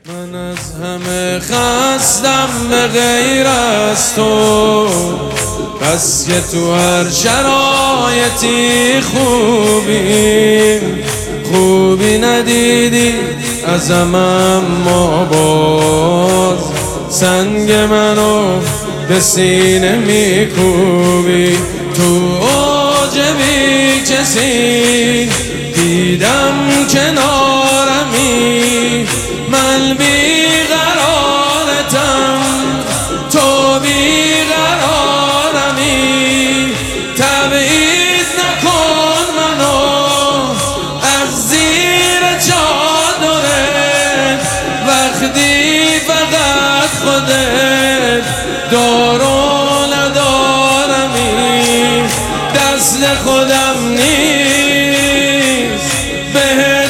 من از همه خستم به غیر از تو، بس که تو هر شرایطی خوبی ندیدی ازم، اما باز سنگ منو به سینه میکوبی. تو اوج بی کسی دیدم کنارمی، من بیقرارتم تو بیقرارمی. تبعید نکن منو از زیر چادرت، وقتی فقط خودت دار و ندارمی. دست خودم نیست بهت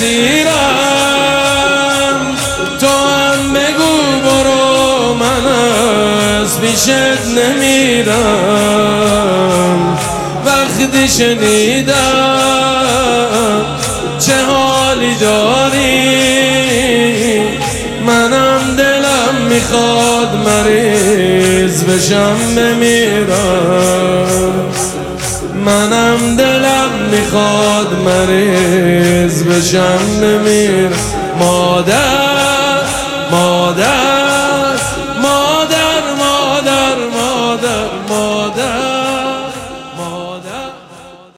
اسیرم، تو هم بگو برو من از پیشت نمیرم. وقتی شنیدم چه حالی داری، منم دلم میخواد مریض بشم بمیرم. منم دلم میخواد مریض بشم بمیرم. مادر